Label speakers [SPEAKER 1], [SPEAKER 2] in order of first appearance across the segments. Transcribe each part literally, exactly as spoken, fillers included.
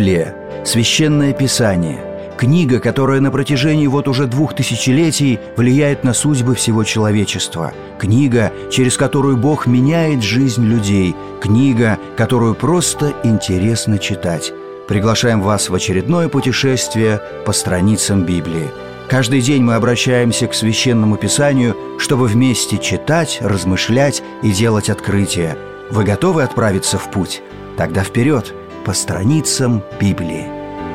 [SPEAKER 1] Библия – священное писание, книга, которая на протяжении вот уже двух тысячелетий влияет на судьбы всего человечества, книга, через которую Бог меняет жизнь людей, книга, которую просто интересно читать. Приглашаем вас в очередное путешествие по страницам Библии. Каждый день мы обращаемся к Священному Писанию, чтобы вместе читать, размышлять и делать открытия. Вы готовы отправиться в путь? Тогда вперед, по страницам Библии.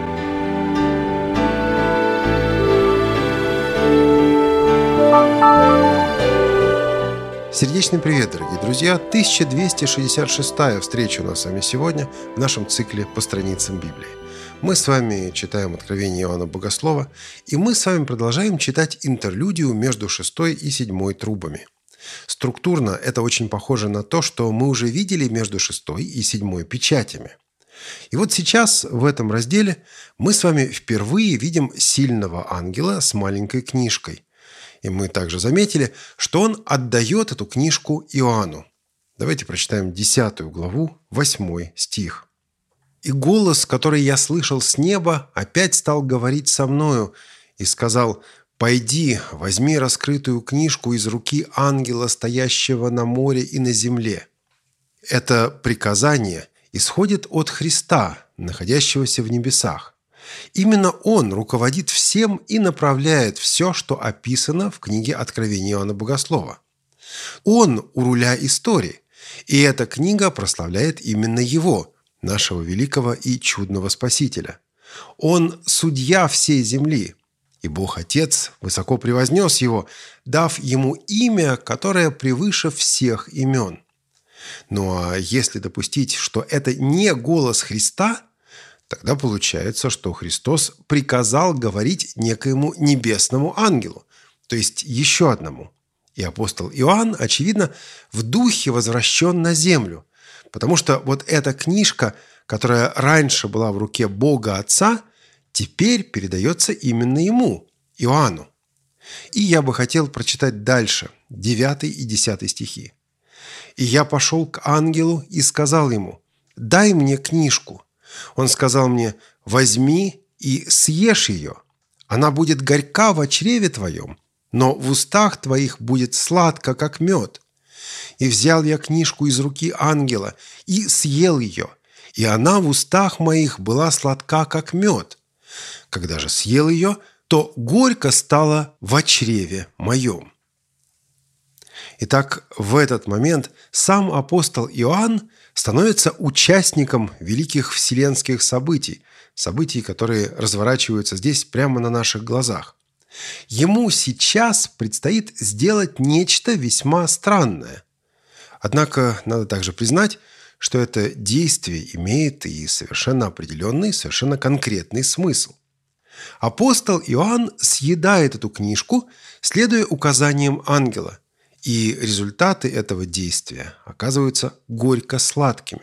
[SPEAKER 2] Сердечный привет, дорогие друзья! тысяча двести шестьдесят шестая встреча у нас с вами сегодня в нашем цикле по страницам Библии. Мы с вами читаем Откровение Иоанна Богослова, и мы с вами продолжаем читать интерлюдию между шестой и седьмой трубами. Структурно это очень похоже на то, что мы уже видели между шестой и седьмой печатями. И вот сейчас в этом разделе мы с вами впервые видим сильного ангела с маленькой книжкой. И мы также заметили, что он отдает эту книжку Иоанну. Давайте прочитаем десятую главу, восьмой стих. «И голос, который я слышал с неба, опять стал говорить со мною и сказал: «Пойди, возьми раскрытую книжку из руки ангела, стоящего на море и на земле». Это приказание исходит от Христа, находящегося в небесах. Именно Он руководит всем и направляет все, что описано в книге Откровения Иоанна Богослова. Он у руля истории, и эта книга прославляет именно Его, нашего великого и чудного Спасителя. Он судья всей земли, и Бог Отец высоко превознес Его, дав Ему имя, которое превыше всех имен. Ну а если допустить, что это не голос Христа, тогда получается, что Христос приказал говорить некоему небесному ангелу, то есть еще одному. И апостол Иоанн, очевидно, в духе возвращен на землю, потому что вот эта книжка, которая раньше была в руке Бога Отца, теперь передается именно ему, Иоанну. И я бы хотел прочитать дальше, девятый и десятый стихи. «И я пошел к ангелу и сказал ему: дай мне книжку. Он сказал мне: возьми и съешь ее. Она будет горька в чреве твоем, но в устах твоих будет сладко, как мед. И взял я книжку из руки ангела и съел ее, и она в устах моих была сладка, как мед. Когда же съел ее, то горько стало во чреве моем». Итак, в этот момент сам апостол Иоанн становится участником великих вселенских событий, событий, которые разворачиваются здесь прямо на наших глазах. Ему сейчас предстоит сделать нечто весьма странное. Однако надо также признать, что это действие имеет и совершенно определенный, совершенно конкретный смысл. Апостол Иоанн съедает эту книжку, следуя указаниям ангела, и результаты этого действия оказываются горько-сладкими.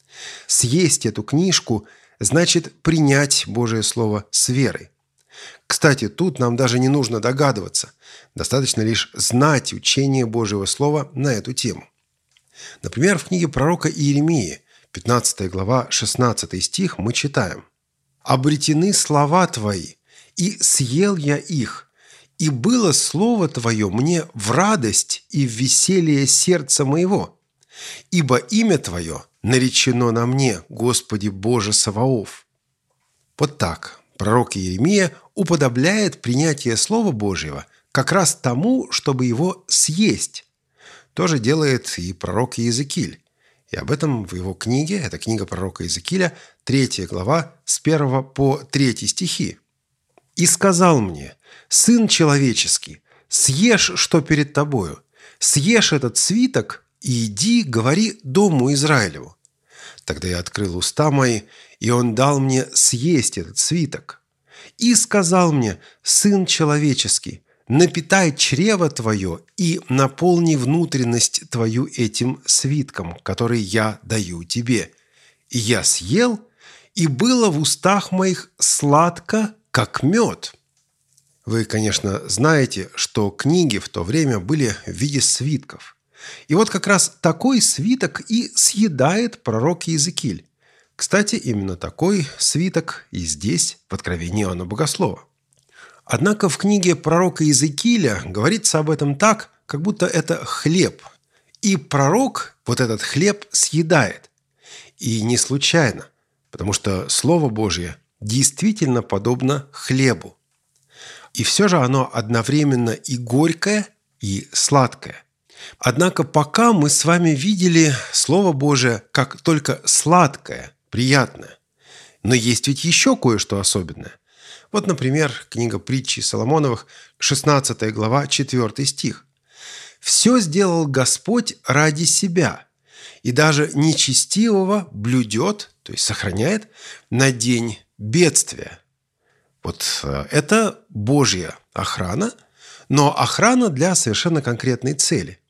[SPEAKER 2] Съесть эту книжку значит принять Божие Слово с верой. Кстати, тут нам даже не нужно догадываться, достаточно лишь знать учение Божьего Слова на эту тему. Например, в книге пророка Иеремии, пятнадцатая глава, шестнадцатый стих, мы читаем: «Обретены слова Твои, и съел я их, и было слово Твое мне в радость и в веселье сердца моего, ибо имя Твое наречено на мне, Господи Боже Саваоф». Вот так пророк Иеремия уподобляет принятие Слова Божьего как раз тому, чтобы его съесть. То же делает и пророк Иезекииль. И об этом в его книге, это книга пророка Иезекииля, третья глава, с первого по третий стихи. «И сказал мне: сын человеческий, съешь, что перед тобою, съешь этот свиток и иди, говори дому Израилеву. Тогда я открыл уста мои, и он дал мне съесть этот свиток. И сказал мне: сын человеческий, напитай чрево твое и наполни внутренность твою этим свитком, который я даю тебе. И я съел, и было в устах моих сладко, как мед». Вы, конечно, знаете, что книги в то время были в виде свитков. И вот как раз такой свиток и съедает пророк Иезекииль. Кстати, именно такой свиток и здесь, в Откровении Иоанна Богослова. Однако в книге пророка Иезекииля говорится об этом так, как будто это хлеб. И пророк вот этот хлеб съедает. И не случайно, потому что Слово Божье действительно подобно хлебу. И все же оно одновременно и горькое, и сладкое. Однако пока мы с вами видели Слово Божие как только сладкое, приятное. Но есть ведь еще кое-что особенное. Вот, например, книга притчи Соломоновых, шестнадцатая глава, четвёртый стих. «Все сделал Господь ради себя, и даже нечестивого блюдет, то есть сохраняет, на день бедствия». Вот это Божья охрана, но охрана для совершенно конкретной цели.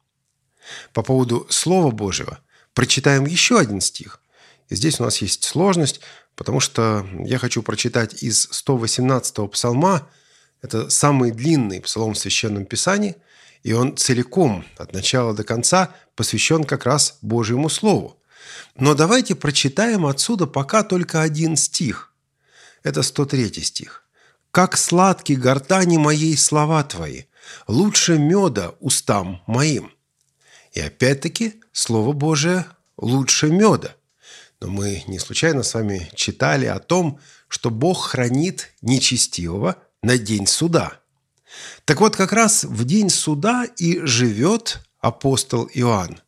[SPEAKER 2] По поводу Слова Божьего прочитаем еще один стих. И здесь у нас есть сложность, потому что я хочу прочитать из сто восемнадцатого псалма. Это самый длинный псалом в Священном Писании, и он целиком, от начала до конца, посвящен как раз Божьему Слову. Но давайте прочитаем отсюда пока только один стих. Это сто третий стих. «Как сладки гортани моей слова Твои, лучше меда устам моим». И опять-таки Слово Божие лучше меда. Но мы не случайно с вами читали о том, что Бог хранит нечестивого на день суда. Так вот, как раз в день суда и живет апостол Иоанн.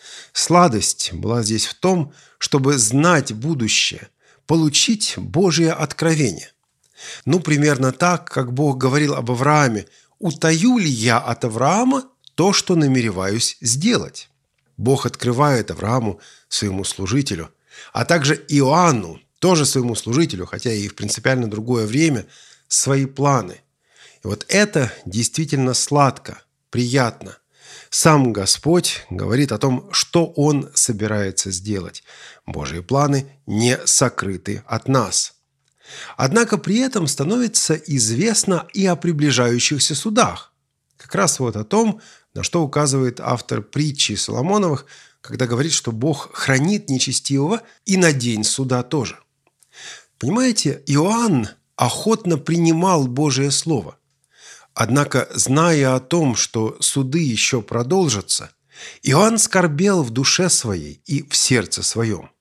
[SPEAKER 2] Сладость была здесь в том, чтобы знать будущее, получить Божие откровение. Ну, примерно так, как Бог говорил об Аврааме: «Утаю ли я от Авраама то, что намереваюсь сделать?» Бог открывает Аврааму, своему служителю, а также Иоанну, тоже своему служителю, хотя и в принципиально другое время, свои планы. И вот это действительно сладко, приятно. Сам Господь говорит о том, что Он собирается сделать. Божьи планы не сокрыты от нас. Однако при этом становится известно и о приближающихся судах. Как раз вот о том, на что указывает автор притчи Соломоновых, когда говорит, что Бог хранит нечестивого и на день суда тоже. Понимаете, Иоанн охотно принимал Божие Слово. Однако, зная о том, что суды еще продолжатся, Иоанн скорбел в душе своей и в сердце своем.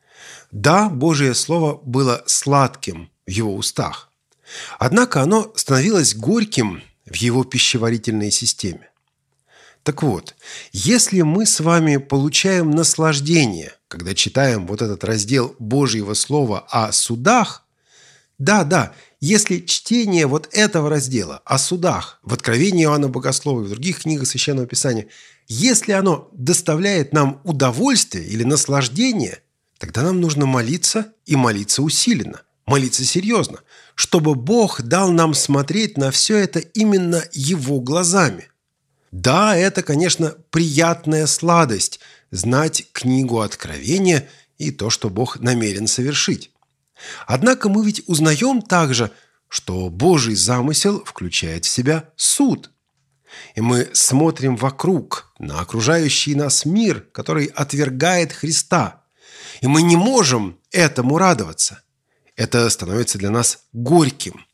[SPEAKER 2] Да, Божие Слово было сладким в его устах, однако оно становилось горьким в его пищеварительной системе. Так вот, если мы с вами получаем наслаждение, когда читаем вот этот раздел Божьего Слова о судах, да, да, если чтение вот этого раздела о судах в Откровении Иоанна Богослова и в других книгах Священного Писания, если оно доставляет нам удовольствие или наслаждение, тогда нам нужно молиться и молиться усиленно, молиться серьезно, чтобы Бог дал нам смотреть на все это именно Его глазами. Да, это, конечно, приятная сладость – знать книгу Откровения и то, что Бог намерен совершить. Однако мы ведь узнаем также, что Божий замысел включает в себя суд. И мы смотрим вокруг на окружающий нас мир, который отвергает Христа. И мы не можем этому радоваться. Это становится для нас горьким.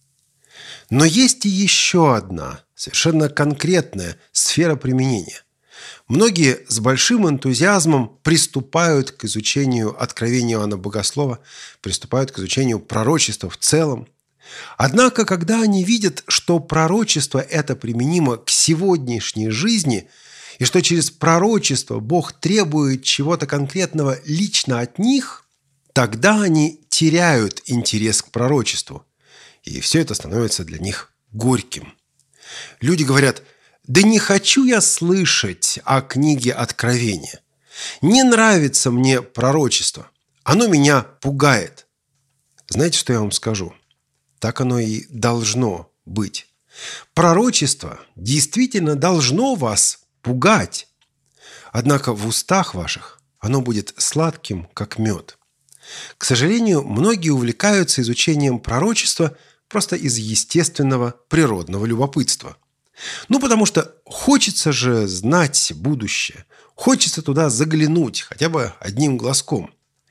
[SPEAKER 2] Но есть и еще одна, совершенно конкретная сфера применения. Многие с большим энтузиазмом приступают к изучению Откровения Иоанна Богослова, приступают к изучению пророчества в целом. Однако, когда они видят, что пророчество это применимо к сегодняшней жизни, и что через пророчество Бог требует чего-то конкретного лично от них, тогда они теряют интерес к пророчеству. И все это становится для них горьким. Люди говорят: «Да не хочу я слышать о книге Откровения. Не нравится мне пророчество. Оно меня пугает». Знаете, что я вам скажу? Так оно и должно быть. Пророчество действительно должно вас пугать. Однако в устах ваших оно будет сладким, как мед. К сожалению, многие увлекаются изучением пророчества просто из естественного природного любопытства. Ну, потому что хочется же знать будущее, хочется туда заглянуть хотя бы одним глазком.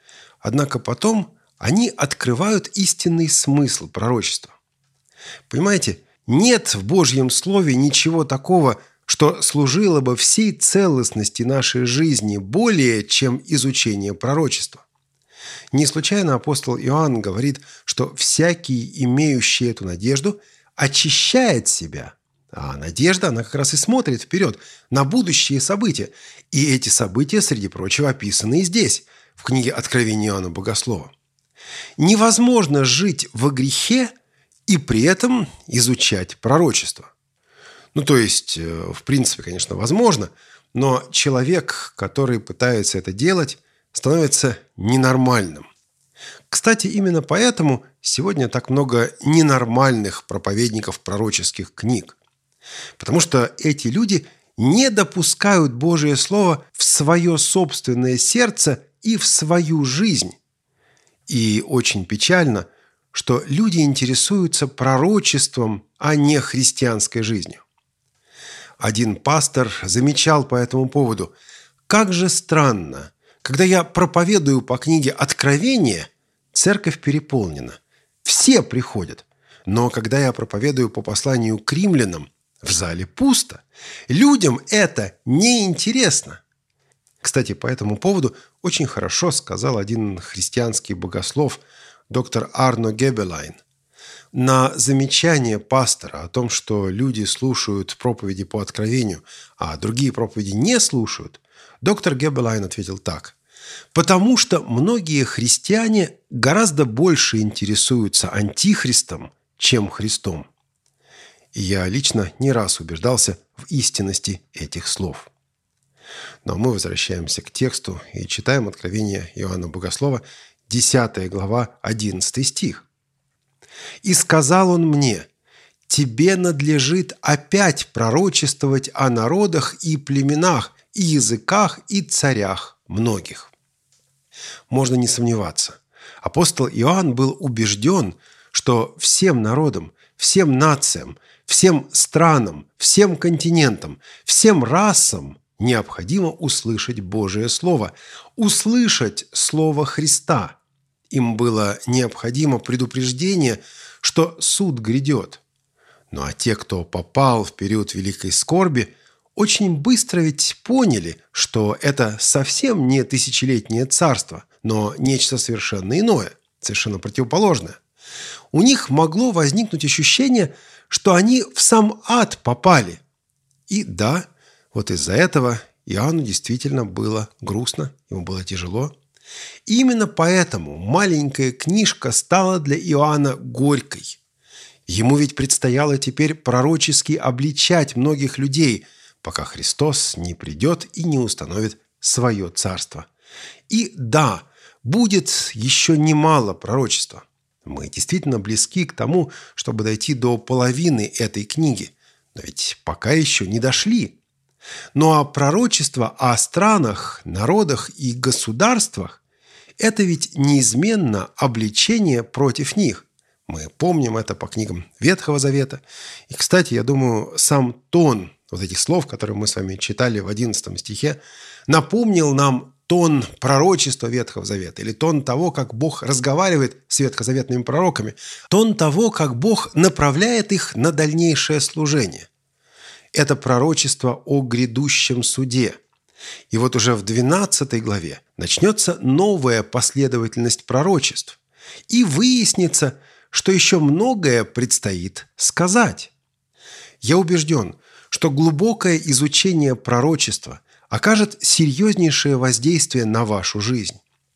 [SPEAKER 2] однако потом они открывают истинный смысл пророчества. Понимаете, нет в Божьем Слове ничего такого, что служило бы всей целостности нашей жизни более, чем изучение пророчества. Не случайно апостол Иоанн говорит, что всякий, имеющий эту надежду, очищает себя. А надежда, она как раз и смотрит вперед, на будущие события. И эти события, среди прочего, описаны и здесь, в книге Откровения Иоанна Богослова. Невозможно жить во грехе и при этом изучать пророчество. Ну, то есть, в принципе, конечно, возможно, но человек, который пытается это делать, становится ненормальным. Кстати, именно поэтому сегодня так много ненормальных проповедников пророческих книг. Потому что эти люди не допускают Божие Слово в свое собственное сердце и в свою жизнь. И очень печально, что люди интересуются пророчеством, а не христианской жизнью. Один пастор замечал по этому поводу: «Как же странно, когда я проповедую по книге Откровения, церковь переполнена, все приходят, но когда я проповедую по посланию к римлянам, в зале пусто. Людям это неинтересно». Кстати, по этому поводу очень хорошо сказал один христианский богослов, доктор Арно Гебелайн. На замечание пастора о том, что люди слушают проповеди по Откровению, а другие проповеди не слушают, доктор Гебелайн ответил так: «Потому что многие христиане гораздо больше интересуются антихристом, чем Христом». И я лично не раз убеждался в истинности этих слов. Но мы возвращаемся к тексту и читаем Откровение Иоанна Богослова, десятая глава, одиннадцатый стих. «И сказал он мне: тебе надлежит опять пророчествовать о народах и племенах, и языках, и царях многих». Можно не сомневаться. Апостол Иоанн был убежден, что всем народам, всем нациям, всем странам, всем континентам, всем расам необходимо услышать Божие Слово, услышать Слово Христа. Им было необходимо предупреждение, что суд грядет. Ну а те, кто попал в период великой скорби, очень быстро ведь поняли, что это совсем не тысячелетнее царство, но нечто совершенно иное, совершенно противоположное. У них могло возникнуть ощущение, что они в сам ад попали. И да, вот из-за этого Иоанну действительно было грустно, ему было тяжело. И именно поэтому маленькая книжка стала для Иоанна горькой. Ему ведь предстояло теперь пророчески обличать многих людей, пока Христос не придет и не установит свое царство. И да, будет еще немало пророчества. Мы действительно близки к тому, чтобы дойти до половины этой книги, но ведь пока еще не дошли. Ну а пророчество о странах, народах и государствах – это ведь неизменно обличение против них. Мы помним это по книгам Ветхого Завета. И, кстати, я думаю, сам тон вот этих слов, которые мы с вами читали в одиннадцатом стихе, напомнил нам тон пророчества Ветхого Завета, или тон того, как Бог разговаривает с ветхозаветными пророками, тон того, как Бог направляет их на дальнейшее служение. Это пророчество о грядущем суде. И вот уже в двенадцатой главе начнется новая последовательность пророчеств. И выяснится, что еще многое предстоит сказать. Я убежден, что глубокое изучение пророчества окажет серьезнейшее воздействие на вашу жизнь.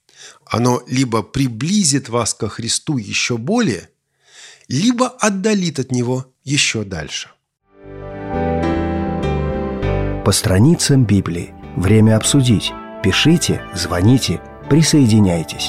[SPEAKER 2] Оно либо приблизит вас ко Христу еще более, либо отдалит от Него еще дальше.
[SPEAKER 1] По страницам Библии. Время обсудить. Пишите, звоните, присоединяйтесь.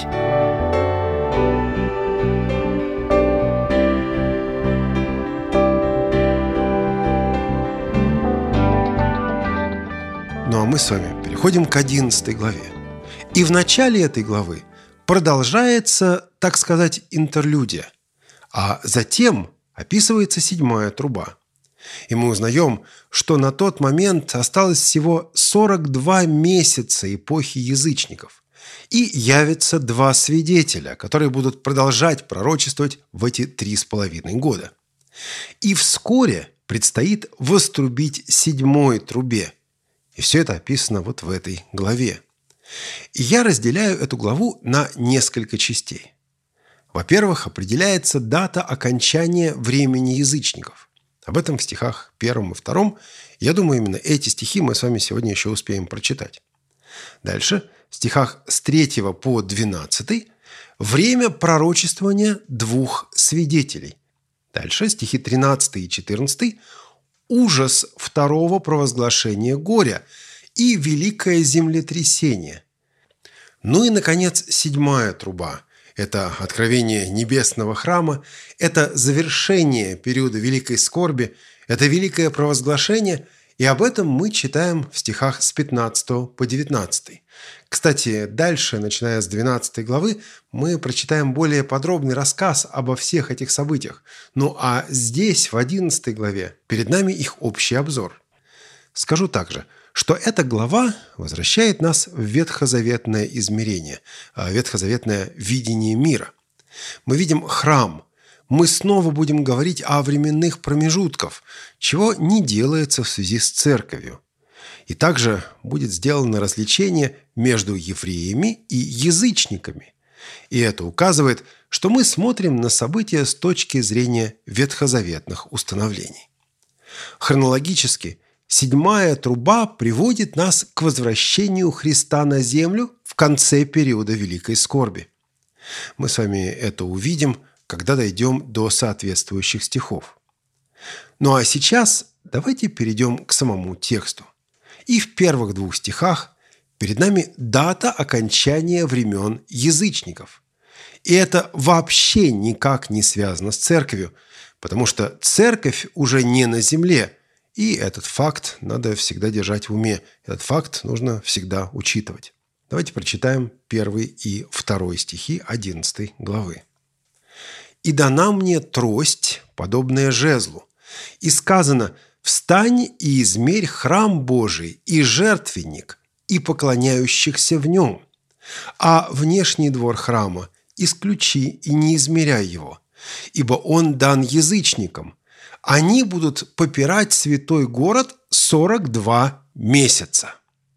[SPEAKER 2] Ну а мы с вами переходим к одиннадцатой главе. И в начале этой главы продолжается, так сказать, интерлюдия, а затем описывается седьмая труба. И мы узнаем, что на тот момент осталось всего сорок два месяца эпохи язычников. И явятся два свидетеля, которые будут продолжать пророчествовать в эти три с половиной года. И вскоре предстоит вострубить седьмой трубе. И все это описано вот в этой главе. И я разделяю эту главу на несколько частей. Во-первых, определяется дата окончания времени язычников. Об этом в стихах первом и втором. Я думаю, именно эти стихи мы с вами сегодня еще успеем прочитать. Дальше, в стихах с третьего по двенадцатый, время пророчествования двух свидетелей. Дальше, стихи тринадцатый и четырнадцатый, ужас второго провозглашения горя и великое землетрясение. Ну и, наконец, седьмая труба. Это откровение небесного храма, это завершение периода великой скорби, это великое провозглашение, и об этом мы читаем в стихах с пятнадцатого по девятнадцатый. Кстати, дальше, начиная с двенадцатой главы, мы прочитаем более подробный рассказ обо всех этих событиях. Ну а здесь, в одиннадцатой главе, перед нами их общий обзор. Скажу также, что эта глава возвращает нас в ветхозаветное измерение, ветхозаветное видение мира. Мы видим храм. Мы снова будем говорить о временных промежутках, чего не делается в связи с церковью. И также будет сделано различение между евреями и язычниками. И это указывает, что мы смотрим на события с точки зрения ветхозаветных установлений. Хронологически седьмая труба приводит нас к возвращению Христа на землю в конце периода Великой скорби. Мы с вами это увидим, когда дойдем до соответствующих стихов. Ну а сейчас давайте перейдем к самому тексту. И в первых двух стихах перед нами дата окончания времен язычников. И это вообще никак не связано с церковью, потому что церковь уже не на земле, и этот факт надо всегда держать в уме. Этот факт нужно всегда учитывать. Давайте прочитаем первый и второй стихи одиннадцатой главы. «И дана мне трость, подобная жезлу, и сказано: встань и измерь храм Божий и жертвенник, и поклоняющихся в нем. А внешний двор храма исключи и не измеряй его, ибо он дан язычникам. Они будут попирать святой город сорок два месяца».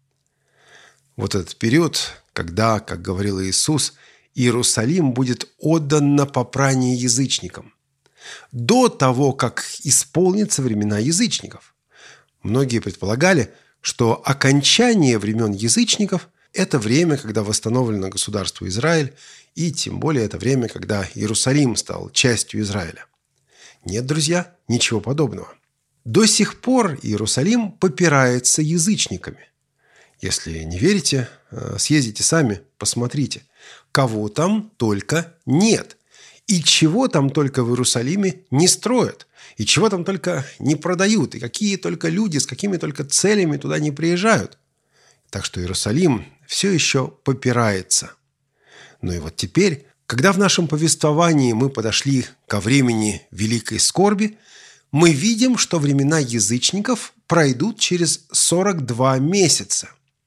[SPEAKER 2] Вот этот период, когда, как говорил Иисус, Иерусалим будет отдан на попрание язычникам. До того, как исполнятся времена язычников. Многие предполагали, что окончание времен язычников – это время, когда восстановлено государство Израиль, и тем более это время, когда Иерусалим стал частью Израиля. Нет, друзья, ничего подобного. До сих пор Иерусалим попирается язычниками. Если не верите, съездите сами, посмотрите. Кого там только нет. И чего там только в Иерусалиме не строят. И чего там только не продают. И какие только люди с какими только целями туда не приезжают. Так что Иерусалим все еще попирается. Ну и вот теперь, когда в нашем повествовании мы подошли ко времени великой скорби, мы видим, что времена язычников пройдут через сорок два месяца.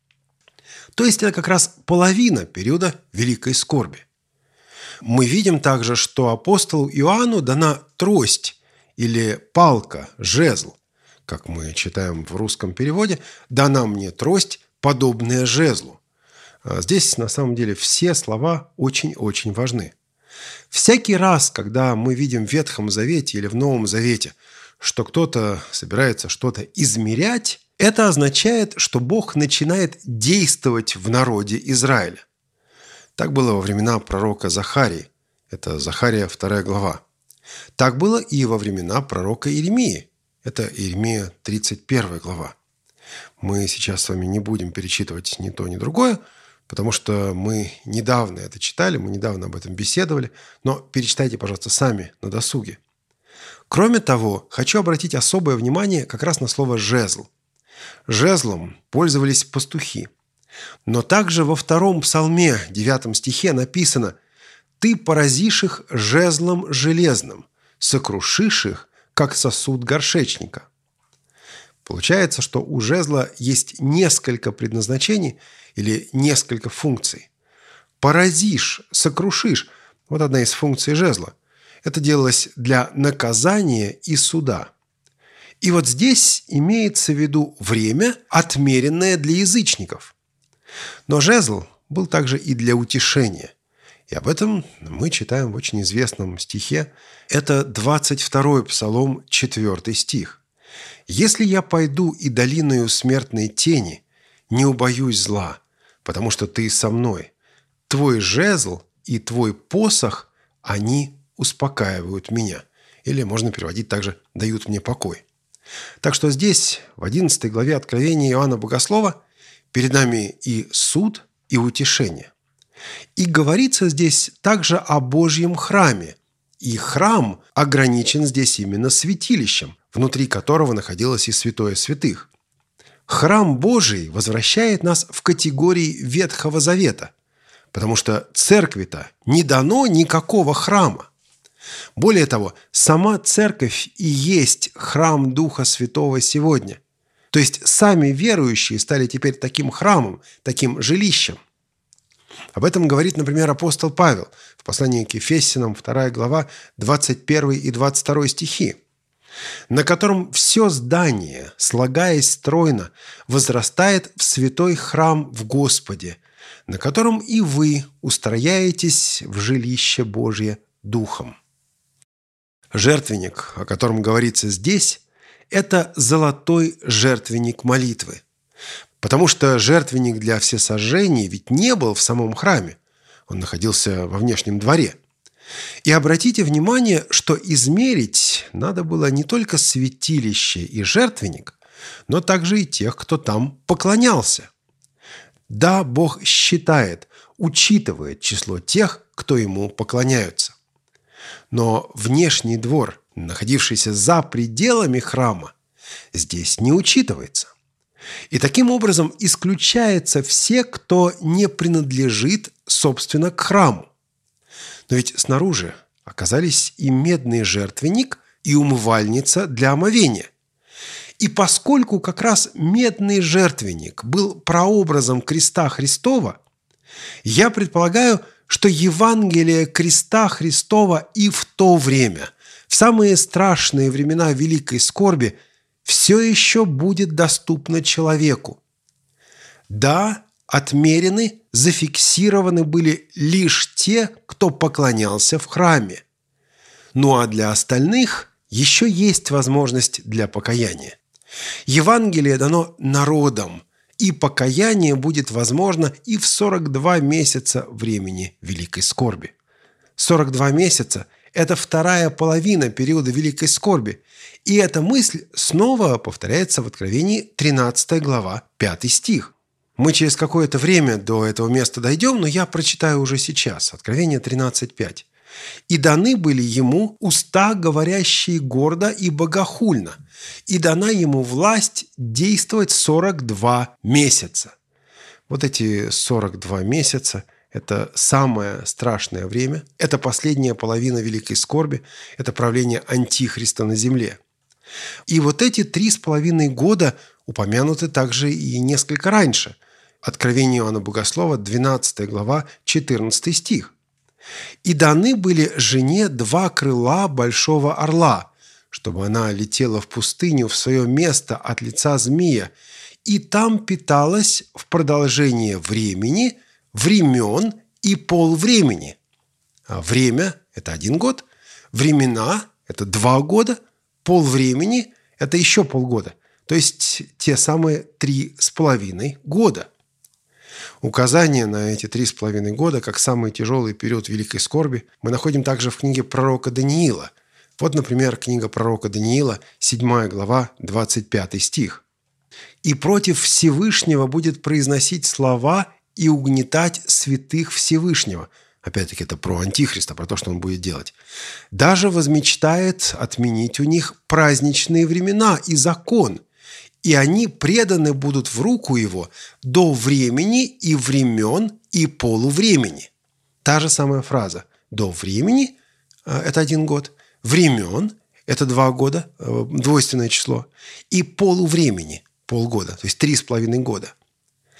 [SPEAKER 2] То есть это как раз половина периода великой скорби. Мы видим также, что апостолу Иоанну дана трость или палка, жезл. Как мы читаем в русском переводе, «дана мне трость, подобная жезлу». Здесь на самом деле все слова очень-очень важны. Всякий раз, когда мы видим в Ветхом Завете или в Новом Завете, что кто-то собирается что-то измерять, это означает, что Бог начинает действовать в народе Израиля. Так было во времена пророка Захарии. Это Захария вторая глава. Так было и во времена пророка Иеремии. Это Иеремия тридцать первая глава. Мы сейчас с вами не будем перечитывать ни то, ни другое, потому что мы недавно это читали, мы недавно об этом беседовали, но перечитайте, пожалуйста, сами на досуге. Кроме того, хочу обратить особое внимание как раз на слово «жезл». Жезлом пользовались пастухи. Но также во втором псалме, девятом стихе написано: «Ты поразишь их жезлом железным, сокрушишь их, как сосуд горшечника». Получается, что у жезла есть несколько предназначений или несколько функций. поразишь, сокрушишь. Вот одна из функций жезла. Это делалось для наказания и суда. И вот здесь имеется в виду время, отмеренное для язычников. Но жезл был также и для утешения. И об этом мы читаем в очень известном стихе. Это двадцать второй Псалом, четвёртый стих. «Если я пойду и долиною смертной тени, не убоюсь зла, потому что ты со мной. Твой жезл и твой посох, они успокаивают меня». Или можно переводить также «дают мне покой». Так что здесь, в одиннадцатой главе Откровения Иоанна Богослова, перед нами и суд, и утешение. И говорится здесь также о Божьем храме. И храм ограничен здесь именно святилищем, внутри которого находилось и святое святых. Храм Божий возвращает нас в категории Ветхого Завета, потому что церкви-то не дано никакого храма. Более того, сама церковь и есть храм Духа Святого сегодня. То есть сами верующие стали теперь таким храмом, таким жилищем. Об этом говорит, например, апостол Павел в послании к Ефесянам, вторая глава, двадцать первый и двадцать второй стихи, на котором все здание, слагаясь стройно, возрастает в святой храм в Господе, на котором и вы устрояетесь в жилище Божье Духом. Жертвенник, о котором говорится здесь, это золотой жертвенник молитвы. Потому что жертвенник для всесожжений ведь не был в самом храме. Он находился во внешнем дворе. И обратите внимание, что измерить надо было не только святилище и жертвенник, но также и тех, кто там поклонялся. Да, Бог считает, учитывает число тех, кто ему поклоняются. Но внешний двор, находившийся за пределами храма, здесь не учитывается. И таким образом исключаются все, кто не принадлежит, собственно, к храму. Но ведь снаружи оказались и медный жертвенник, и умывальница для омовения. И поскольку как раз медный жертвенник был прообразом креста Христова, я предполагаю, что Евангелие креста Христова и в то время, в самые страшные времена великой скорби, все еще будет доступно человеку. Да, отмерены, зафиксированы были лишь те, кто поклонялся в храме. Ну а для остальных еще есть возможность для покаяния. Евангелие дано народам, и покаяние будет возможно и в сорок два месяца времени великой скорби. сорок два месяца – это вторая половина периода великой скорби. И эта мысль снова повторяется в Откровении тринадцатая глава, пятый стих. Мы через какое-то время до этого места дойдем, но я прочитаю уже сейчас. Откровение тринадцать пять. «И даны были ему уста, говорящие гордо и богохульно, и дана ему власть действовать сорок два месяца». Вот эти сорок два месяца – это самое страшное время, это последняя половина великой скорби, это правление Антихриста на земле. И вот эти три с половиной года упомянуты также и несколько раньше. Откровение Иоанна Богослова, двенадцатая глава, четырнадцатый стих. «И даны были жене два крыла большого орла, чтобы она летела в пустыню в свое место от лица змея, и там питалась в продолжение времени, времен и полвремени». А время – это один год, времена – это два года, полвремени – это еще полгода, то есть те самые три с половиной года. Указание на эти три с половиной года, как самый тяжелый период великой скорби, мы находим также в книге пророка Даниила. Вот, например, книга пророка Даниила, седьмая глава, двадцать пятый стих. «И против Всевышнего будет произносить слова и угнетать святых Всевышнего». Опять-таки, это про Антихриста, про то, что он будет делать. «Даже возмечтает отменить у них праздничные времена и закон, и они преданы будут в руку его до времени и времен и полувремени». Та же самая фраза. До времени – это один год, времен – это два года, двойственное число, и полувремени – полгода, то есть три с половиной года.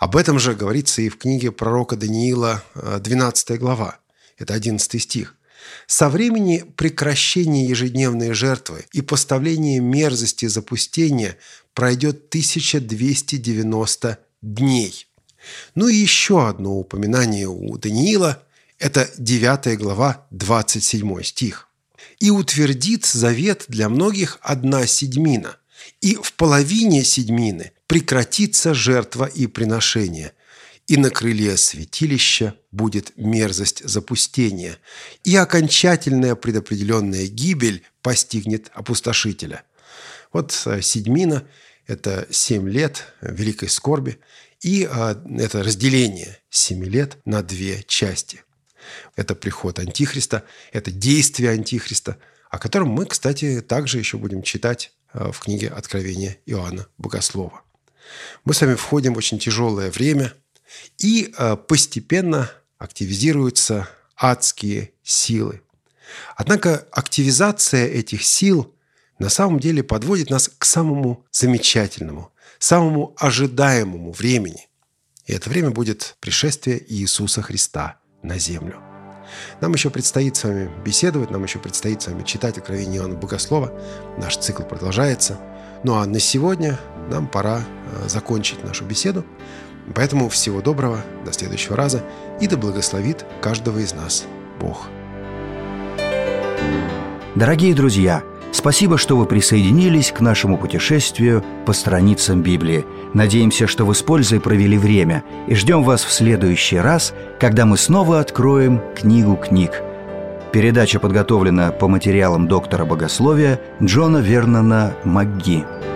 [SPEAKER 2] Об этом же говорится и в книге пророка Даниила, двенадцатая глава. Это одиннадцатый стих. «Со времени прекращения ежедневной жертвы и поставления мерзости запустения пройдет тысяча двести девяносто дней». Ну и еще одно упоминание у Даниила – это девятая глава, двадцать седьмой стих. «И утвердит завет для многих одна седьмина, и в половине седьмины прекратится жертва и приношение, и на крыле святилища будет мерзость запустения, и окончательная предопределенная гибель постигнет опустошителя». Вот седьмина – это семь лет великой скорби, и это разделение семи лет на две части. Это приход Антихриста, это действие Антихриста, о котором мы, кстати, также еще будем читать в книге Откровения Иоанна Богослова. Мы с вами входим в очень тяжелое время, и постепенно активизируются адские силы. Однако активизация этих сил на самом деле подводит нас к самому замечательному, самому ожидаемому времени. И это время будет пришествие Иисуса Христа на землю. Нам еще предстоит с вами беседовать, нам еще предстоит с вами читать Откровение Иоанна Богослова. Наш цикл продолжается. Ну а на сегодня нам пора закончить нашу беседу. Поэтому всего доброго, до следующего раза, и да благословит каждого из нас Бог.
[SPEAKER 1] Дорогие друзья, спасибо, что вы присоединились к нашему путешествию по страницам Библии. Надеемся, что вы с пользой провели время, и ждем вас в следующий раз, когда мы снова откроем книгу книг. Передача подготовлена по материалам доктора богословия Джона Вернона МакГи.